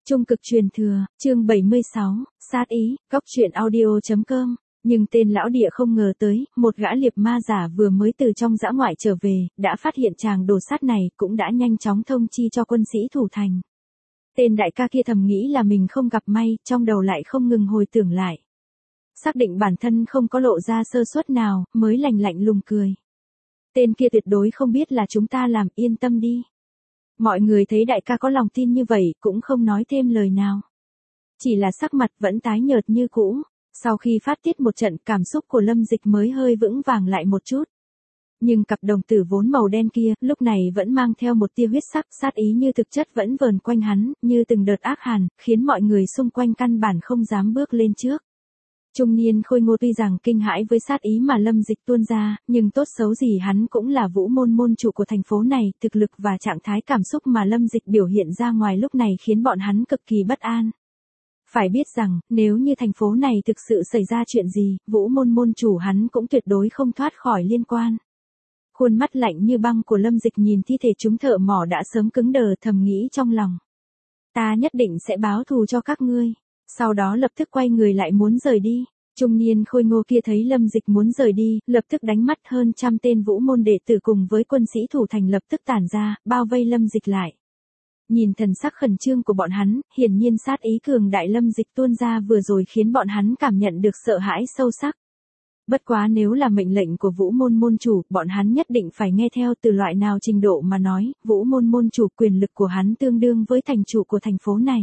Trung cực truyền thừa, chương 76, sát ý, góc truyện audio.com. Nhưng tên lão địa không ngờ tới, một gã liệp ma giả vừa mới từ trong dã ngoại trở về, đã phát hiện chàng đồ sát này, cũng đã nhanh chóng thông chi cho quân sĩ thủ thành. Tên đại ca kia thầm nghĩ là mình không gặp may, trong đầu lại không ngừng hồi tưởng lại. Xác định bản thân không có lộ ra sơ suất nào, mới lạnh lùng cười. Tên kia tuyệt đối không biết là chúng ta làm, yên tâm đi. Mọi người thấy đại ca có lòng tin như vậy, cũng không nói thêm lời nào. Chỉ là sắc mặt vẫn tái nhợt như cũ. Sau khi phát tiết một trận, cảm xúc của Lâm Dịch mới hơi vững vàng lại một chút. Nhưng cặp đồng tử vốn màu đen kia, lúc này vẫn mang theo một tia huyết sắc, sát ý như thực chất vẫn vờn quanh hắn, như từng đợt ác hàn, khiến mọi người xung quanh căn bản không dám bước lên trước. Trung niên Khôi Ngô tuy rằng kinh hãi với sát ý mà Lâm Dịch tuôn ra, nhưng tốt xấu gì hắn cũng là vũ môn môn chủ của thành phố này, thực lực và trạng thái cảm xúc mà Lâm Dịch biểu hiện ra ngoài lúc này khiến bọn hắn cực kỳ bất an. Phải biết rằng, nếu như thành phố này thực sự xảy ra chuyện gì, vũ môn môn chủ hắn cũng tuyệt đối không thoát khỏi liên quan. Khuôn mắt lạnh như băng của Lâm Dịch nhìn thi thể chúng thợ mỏ đã sớm cứng đờ, thầm nghĩ trong lòng. Ta nhất định sẽ báo thù cho các ngươi. Sau đó lập tức quay người lại muốn rời đi. Trung niên Khôi Ngô kia thấy Lâm Dịch muốn rời đi, lập tức đánh mắt hơn 100 tên vũ môn đệ tử cùng với quân sĩ thủ thành lập tức tản ra, bao vây Lâm Dịch lại. Nhìn thần sắc khẩn trương của bọn hắn, hiển nhiên sát ý cường đại Lâm Dịch tuôn ra vừa rồi khiến bọn hắn cảm nhận được sợ hãi sâu sắc. Bất quá nếu là mệnh lệnh của vũ môn môn chủ, bọn hắn nhất định phải nghe theo. Từ loại nào trình độ mà nói, vũ môn môn chủ quyền lực của hắn tương đương với thành chủ của thành phố này.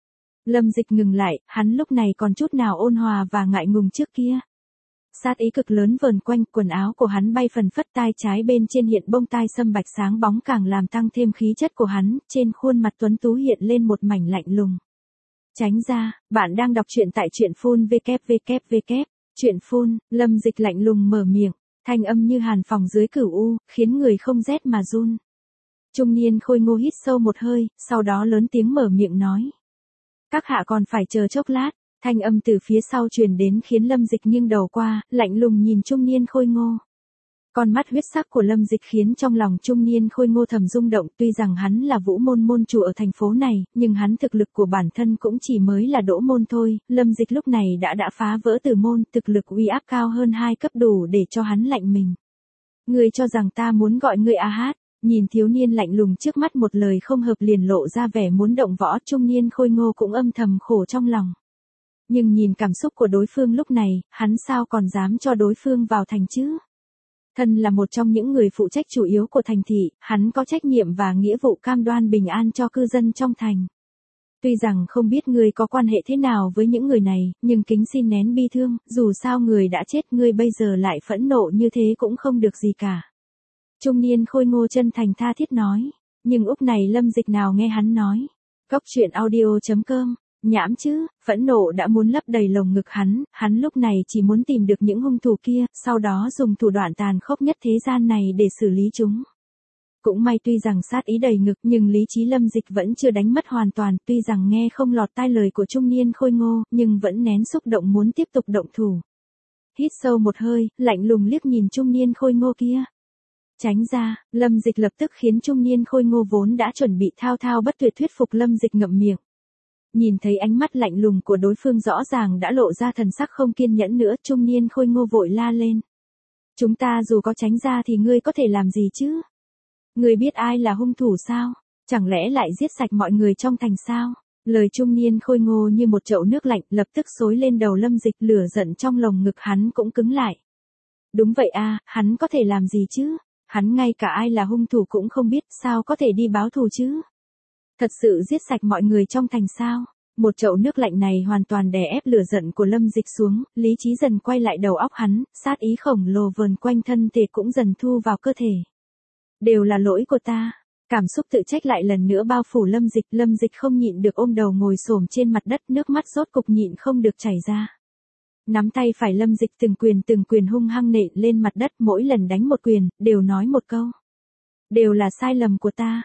Lâm Dịch ngừng lại, hắn lúc này còn chút nào ôn hòa và ngại ngùng trước kia. Sát ý cực lớn vờn quanh, quần áo của hắn bay phần phất, tai trái bên trên hiện bông tai sâm bạch sáng bóng càng làm tăng thêm khí chất của hắn, trên khuôn mặt tuấn tú hiện lên một mảnh lạnh lùng. Tránh ra, bạn đang đọc truyện tại truyện phun www. Truyện phun, Lâm Dịch lạnh lùng mở miệng, thanh âm như hàn phòng dưới cửu u, khiến người không rét mà run. Trung niên Khôi Ngô hít sâu một hơi, sau đó lớn tiếng mở miệng nói. Các hạ còn phải chờ chốc lát. Thanh âm từ phía sau truyền đến khiến Lâm Dịch nghiêng đầu qua, lạnh lùng nhìn trung niên Khôi Ngô. Con mắt huyết sắc của Lâm Dịch khiến trong lòng trung niên Khôi Ngô thầm rung động, tuy rằng hắn là vũ môn môn chủ ở thành phố này, nhưng hắn thực lực của bản thân cũng chỉ mới là đỗ môn thôi. Lâm Dịch lúc này đã phá vỡ tử môn, thực lực uy áp cao hơn 2 cấp đủ để cho hắn lạnh mình. Ngươi cho rằng ta muốn gọi ngươi a hát? Nhìn thiếu niên lạnh lùng trước mắt một lời không hợp liền lộ ra vẻ muốn động võ, trung niên Khôi Ngô cũng âm thầm khổ trong lòng. Nhưng nhìn cảm xúc của đối phương lúc này, hắn sao còn dám cho đối phương vào thành chứ? Thân là một trong những người phụ trách chủ yếu của thành thị, hắn có trách nhiệm và nghĩa vụ cam đoan bình an cho cư dân trong thành. Tuy rằng không biết ngươi có quan hệ thế nào với những người này, nhưng kính xin nén bi thương, dù sao người đã chết, ngươi bây giờ lại phẫn nộ như thế cũng không được gì cả. Trung niên Khôi Ngô chân thành tha thiết nói, nhưng úc này Lâm Dịch nào nghe hắn nói. Góc truyện audio.com. Nhảm chứ, phẫn nộ đã muốn lấp đầy lồng ngực hắn lúc này chỉ muốn tìm được những hung thủ kia, sau đó dùng thủ đoạn tàn khốc nhất thế gian này để xử lý chúng. Cũng may tuy rằng sát ý đầy ngực nhưng lý trí Lâm Dịch vẫn chưa đánh mất hoàn toàn, tuy rằng nghe không lọt tai lời của trung niên Khôi Ngô, nhưng vẫn nén xúc động muốn tiếp tục động thủ. Hít sâu một hơi, lạnh lùng liếc nhìn trung niên Khôi Ngô kia. Tránh ra, Lâm Dịch lập tức khiến trung niên Khôi Ngô vốn đã chuẩn bị thao thao bất tuyệt thuyết phục Lâm Dịch ngậm miệng. Nhìn thấy ánh mắt lạnh lùng của đối phương rõ ràng đã lộ ra thần sắc không kiên nhẫn nữa, trung niên Khôi Ngô vội la lên. Chúng ta dù có tránh ra thì ngươi có thể làm gì chứ? Ngươi biết ai là hung thủ sao? Chẳng lẽ lại giết sạch mọi người trong thành sao? Lời trung niên Khôi Ngô như một chậu nước lạnh lập tức xối lên đầu Lâm Dịch, lửa giận trong lồng ngực hắn cũng cứng lại. Đúng vậy a, hắn có thể làm gì chứ? Hắn ngay cả ai là hung thủ cũng không biết, sao có thể đi báo thù chứ? Thật sự giết sạch mọi người trong thành sao? Một chậu nước lạnh này hoàn toàn đè ép lửa giận của Lâm Dịch xuống, lý trí dần quay lại đầu óc hắn, sát ý khổng lồ vờn quanh thân thể cũng dần thu vào cơ thể. Đều là lỗi của ta. Cảm xúc tự trách lại lần nữa bao phủ Lâm Dịch không nhịn được ôm đầu ngồi xổm trên mặt đất, nước mắt rốt cục nhịn không được chảy ra. Nắm tay phải Lâm Dịch từng quyền hung hăng nện lên mặt đất, mỗi lần đánh một quyền, đều nói một câu. Đều là sai lầm của ta.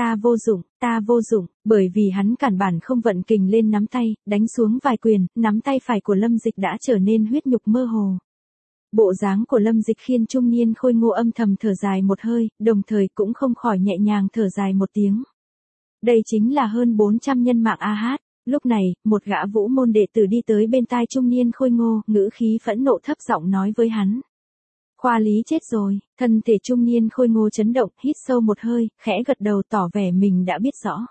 Ta vô dụng, bởi vì hắn cản bản không vận kình lên nắm tay, đánh xuống vài quyền, nắm tay phải của Lâm Dịch đã trở nên huyết nhục mơ hồ. Bộ dáng của Lâm Dịch khiến trung niên Khôi Ngô âm thầm thở dài một hơi, đồng thời cũng không khỏi nhẹ nhàng thở dài một tiếng. Đây chính là hơn 400 nhân mạng a hát. Lúc này, một gã vũ môn đệ tử đi tới bên tai trung niên Khôi Ngô, ngữ khí phẫn nộ thấp giọng nói với hắn. Khoa Lý chết rồi, thân thể trung niên Khôi Ngô chấn động, hít sâu một hơi, khẽ gật đầu tỏ vẻ mình đã biết rõ.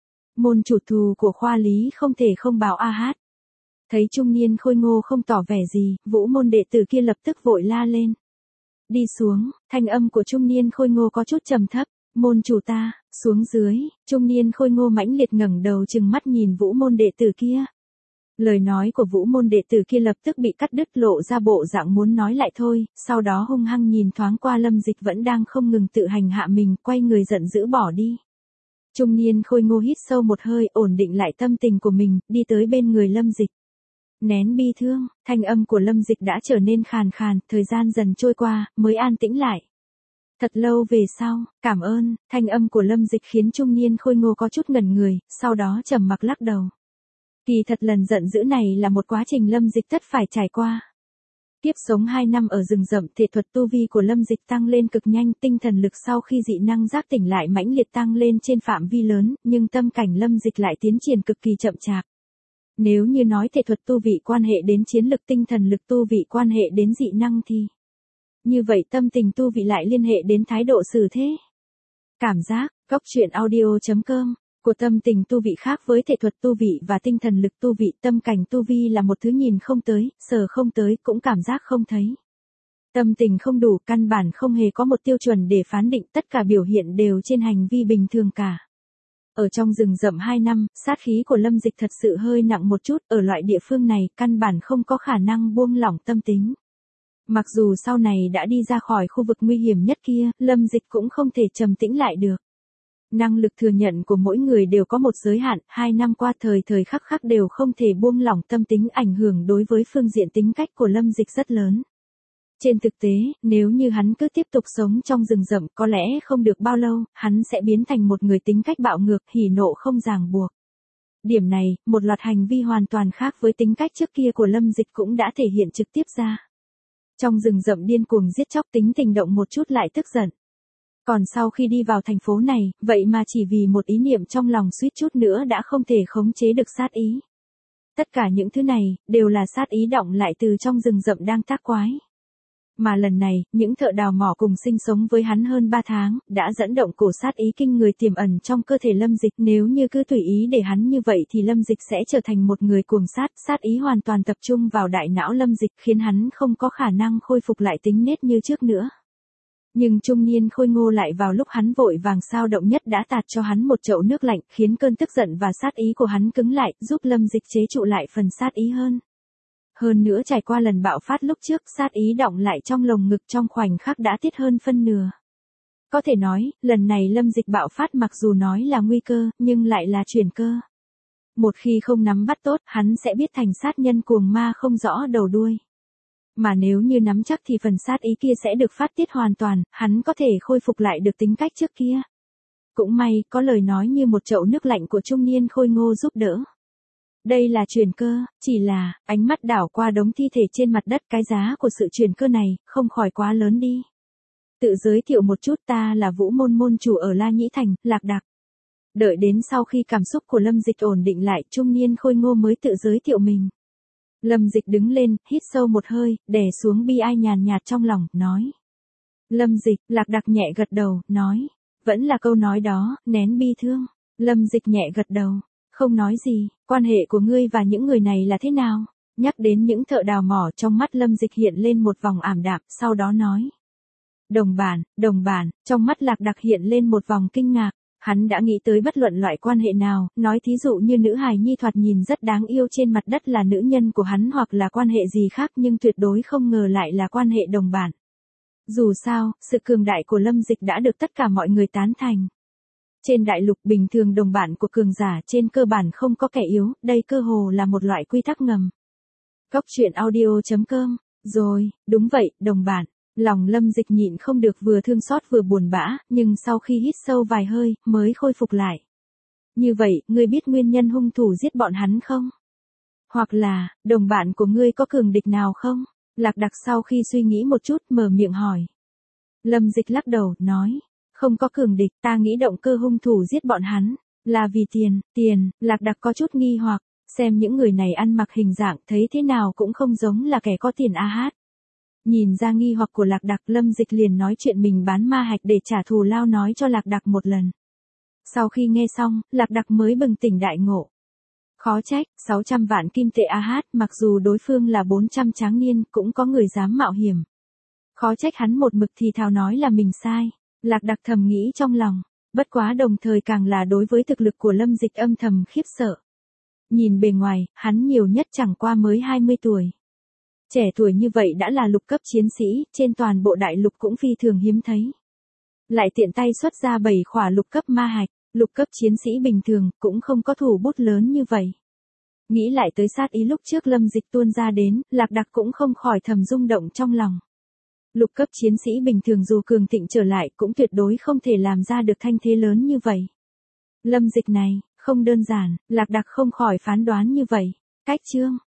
Môn chủ thù của Khoa Lý không thể không báo a hát. Thấy trung niên Khôi Ngô không tỏ vẻ gì, vũ môn đệ tử kia lập tức vội la lên. Đi xuống, thanh âm của trung niên Khôi Ngô có chút trầm thấp. Môn chủ ta, xuống dưới, trung niên Khôi Ngô mãnh liệt ngẩng đầu trừng mắt nhìn vũ môn đệ tử kia. Lời nói của vũ môn đệ tử kia lập tức bị cắt đứt lộ ra bộ dạng muốn nói lại thôi, sau đó hung hăng nhìn thoáng qua Lâm Dịch vẫn đang không ngừng tự hành hạ mình, quay người giận dữ bỏ đi. Trung niên Khôi Ngô hít sâu một hơi, ổn định lại tâm tình của mình, đi tới bên người Lâm Dịch. Nén bi thương, thanh âm của Lâm Dịch đã trở nên khàn khàn, thời gian dần trôi qua, mới an tĩnh lại. Thật lâu về sau, cảm ơn, thanh âm của Lâm Dịch khiến trung niên Khôi Ngô có chút ngẩn người, sau đó trầm mặc lắc đầu. Kỳ thật lần giận dữ này là một quá trình Lâm Dịch tất phải trải qua. Tiếp sống 2 năm ở rừng rậm, thể thuật tu vi của Lâm Dịch tăng lên cực nhanh, tinh thần lực sau khi dị năng giác tỉnh lại mãnh liệt tăng lên trên phạm vi lớn, nhưng tâm cảnh Lâm Dịch lại tiến triển cực kỳ chậm chạp. Nếu như nói thể thuật tu vị quan hệ đến chiến lực, tinh thần lực tu vị quan hệ đến dị năng thì như vậy tâm tình tu vị lại liên hệ đến thái độ xử thế. Cảm giác, góc truyện audio.com, của tâm tình tu vị khác với thể thuật tu vị và tinh thần lực tu vị, tâm cảnh tu vi là một thứ nhìn không tới, sờ không tới, cũng cảm giác không thấy. Tâm tình không đủ, căn bản không hề có một tiêu chuẩn để phán định, tất cả biểu hiện đều trên hành vi bình thường cả. Ở trong rừng rậm 2 năm, sát khí của Lâm Dịch thật sự hơi nặng một chút, ở loại địa phương này, căn bản không có khả năng buông lỏng tâm tính. Mặc dù sau này đã đi ra khỏi khu vực nguy hiểm nhất kia, Lâm Dịch cũng không thể trầm tĩnh lại được. Năng lực thừa nhận của mỗi người đều có một giới hạn, 2 năm qua thời thời khắc khắc đều không thể buông lỏng tâm tính, ảnh hưởng đối với phương diện tính cách của Lâm Dịch rất lớn. Trên thực tế, nếu như hắn cứ tiếp tục sống trong rừng rậm, có lẽ không được bao lâu, hắn sẽ biến thành một người tính cách bạo ngược, hỉ nộ không ràng buộc. Điểm này, một loạt hành vi hoàn toàn khác với tính cách trước kia của Lâm Dịch cũng đã thể hiện trực tiếp ra. Trong rừng rậm điên cuồng giết chóc, tính tình động một chút lại tức giận. Còn sau khi đi vào thành phố này, vậy mà chỉ vì một ý niệm trong lòng suýt chút nữa đã không thể khống chế được sát ý. Tất cả những thứ này, đều là sát ý động lại từ trong rừng rậm đang tác quái. Mà lần này, những thợ đào mỏ cùng sinh sống với hắn hơn 3 tháng, đã dẫn động cổ sát ý kinh người tiềm ẩn trong cơ thể Lâm Dịch. Nếu như cứ tùy ý để hắn như vậy thì Lâm Dịch sẽ trở thành một người cuồng sát ý hoàn toàn tập trung vào đại não Lâm Dịch, khiến hắn không có khả năng khôi phục lại tính nết như trước nữa. Nhưng trung niên Khôi Ngô lại vào lúc hắn vội vàng sao động nhất đã tạt cho hắn một chậu nước lạnh, khiến cơn tức giận và sát ý của hắn cứng lại, giúp Lâm Dịch chế trụ lại phần sát ý hơn. Hơn nữa trải qua lần bạo phát lúc trước, sát ý động lại trong lồng ngực trong khoảnh khắc đã tiết hơn phân nửa. Có thể nói, lần này Lâm Dịch bạo phát mặc dù nói là nguy cơ, nhưng lại là chuyển cơ. Một khi không nắm bắt tốt, hắn sẽ biết thành sát nhân cuồng ma không rõ đầu đuôi. Mà nếu như nắm chắc thì phần sát ý kia sẽ được phát tiết hoàn toàn, hắn có thể khôi phục lại được tính cách trước kia. Cũng may, có lời nói như một chậu nước lạnh của trung niên Khôi Ngô giúp đỡ. Đây là chuyển cơ, chỉ là, ánh mắt đảo qua đống thi thể trên mặt đất, cái giá của sự chuyển cơ này, không khỏi quá lớn đi. Tự giới thiệu một chút, ta là Vũ Môn môn chủ ở La Nhĩ Thành, Lạc Đạc. Đợi đến sau khi cảm xúc của Lâm Dịch ổn định lại, trung niên Khôi Ngô mới tự giới thiệu mình. Lâm Dịch đứng lên, hít sâu một hơi, đè xuống bi ai nhàn nhạt trong lòng, nói. Lâm Dịch, Lạc Đạc nhẹ gật đầu, nói. Vẫn là câu nói đó, nén bi thương. Lâm Dịch nhẹ gật đầu. Không nói gì, quan hệ của ngươi và những người này là thế nào? Nhắc đến những thợ đào mỏ, trong mắt Lâm Dịch hiện lên một vòng ảm đạm, sau đó nói. Đồng bản, trong mắt Lạc Đạc hiện lên một vòng kinh ngạc. Hắn đã nghĩ tới bất luận loại quan hệ nào, nói thí dụ như nữ hài nhi thoạt nhìn rất đáng yêu trên mặt đất là nữ nhân của hắn hoặc là quan hệ gì khác, nhưng tuyệt đối không ngờ lại là quan hệ đồng bản. Dù sao, sự cường đại của Lâm Dịch đã được tất cả mọi người tán thành. Trên đại lục bình thường đồng bản của cường giả trên cơ bản không có kẻ yếu, đây cơ hồ là một loại quy tắc ngầm. Góc truyện audio.com, rồi, đúng vậy, đồng bản. Lòng Lâm Dịch nhịn không được vừa thương xót vừa buồn bã, nhưng sau khi hít sâu vài hơi, mới khôi phục lại. Như vậy, ngươi biết nguyên nhân hung thủ giết bọn hắn không? Hoặc là, đồng bạn của ngươi có cường địch nào không? Lạc Đạc sau khi suy nghĩ một chút mở miệng hỏi. Lâm Dịch lắc đầu, nói. Không có cường địch, ta nghĩ động cơ hung thủ giết bọn hắn. Là vì tiền, Lạc Đặc có chút nghi hoặc, xem những người này ăn mặc hình dạng thấy thế nào cũng không giống là kẻ có tiền a hát. Nhìn ra nghi hoặc của Lạc Đặc, Lâm Dịch liền nói chuyện mình bán ma hạch để trả thù lao nói cho Lạc Đặc một lần. Sau khi nghe xong, Lạc Đặc mới bừng tỉnh đại ngộ. Khó trách, 600 vạn kim tệ a hát, mặc dù đối phương là 400 tráng niên, cũng có người dám mạo hiểm. Khó trách hắn một mực thì thào nói là mình sai. Lạc Đặc thầm nghĩ trong lòng, bất quá đồng thời càng là đối với thực lực của Lâm Dịch âm thầm khiếp sợ. Nhìn bề ngoài, hắn nhiều nhất chẳng qua mới 20 tuổi. Trẻ tuổi như vậy đã là lục cấp chiến sĩ, trên toàn bộ đại lục cũng phi thường hiếm thấy. Lại tiện tay xuất ra 7 khỏa lục cấp ma hạch, lục cấp chiến sĩ bình thường cũng không có thủ bút lớn như vậy. Nghĩ lại tới sát ý lúc trước Lâm Dịch tuôn ra đến, Lạc Đặc cũng không khỏi thầm rung động trong lòng. Lục cấp chiến sĩ bình thường dù cường thịnh trở lại cũng tuyệt đối không thể làm ra được thanh thế lớn như vậy. Lâm Dịch này, không đơn giản, Lạc Đặc không khỏi phán đoán như vậy. Cách chương